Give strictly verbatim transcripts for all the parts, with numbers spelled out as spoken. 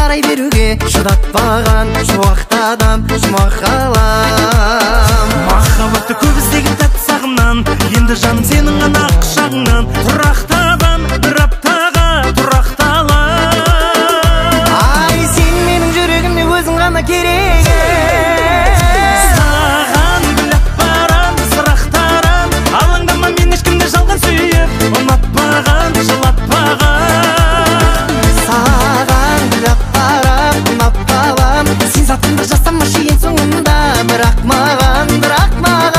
қарай беруге шыдатпаған шуақты адам жұмақ қалам. Махаббатты көп іздеген тәтті сағымнан, енді жаным сенің ғана құшағыңнан тұрақтаған бір аптаға тұрақталам. Ай, сен менің жүрегіме өзің ғана керек. Саған гүлап барам, сырақтарам, алаңдама, мен ешкімді жалған сүйіп, ұнатпаған, жылатпаған. Саған гүлап барам, ұнап қалам, сен затыңды жасамашы ең соңында, бірақ маған, бірақ маған.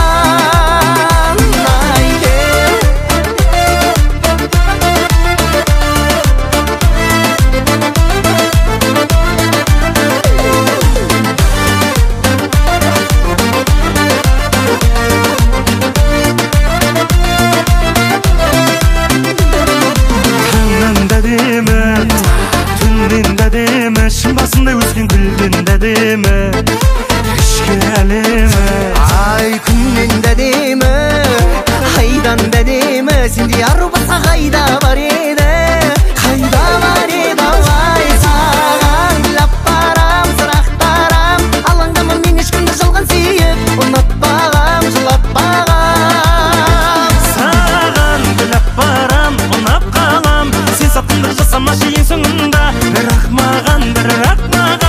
Шын басында өскен гүлден де әдемі, ішкі әлемі. Ай, күннен де әдемі, айдан да әдемі, сендей ару басқа қайда бар еді, қайда бар еді. Ай, саған гүлап барам, сырақтарам, алаңдама, мен ешкімді жалған сүйіп, ұнатпағам, жылатпағам. Саған гүлап барам, ұнап қалам, сен сатқындық жасамашы ең соңында, бірақ маған, бірақ маған.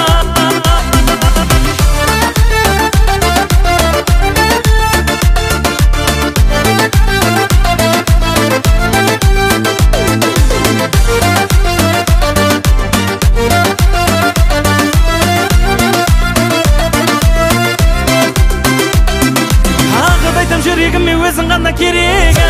Тағы да айтам, жүрегіме өзің ғана керек.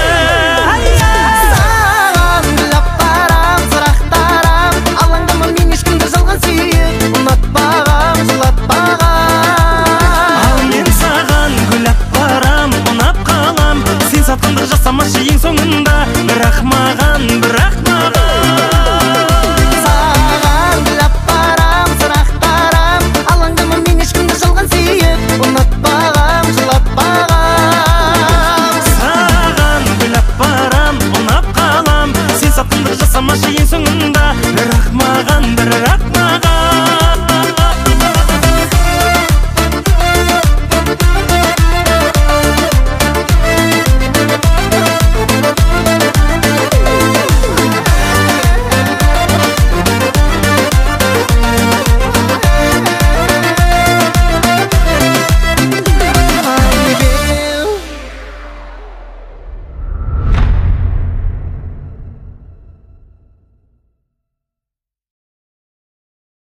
Саған гүлап барам, сырақтарам, алаңдама, мен ешкімді жалған сүйіп, ұнатпағам, жылатпағам. Ал мен саған гүлап барам, ұнап қалам, сен сатқындық жасамашы ең соңында, бірақ маған, бірақ маған. Саған гүлап барам, сырақтарам, алаңдама, мен ешкімді жалған сүйіп, ұнатпағам, жылатпағам. Саған гүлап барам, ұнап қалам, сен сатқындық жасамашы ең соңында, бірақ маған, бірақ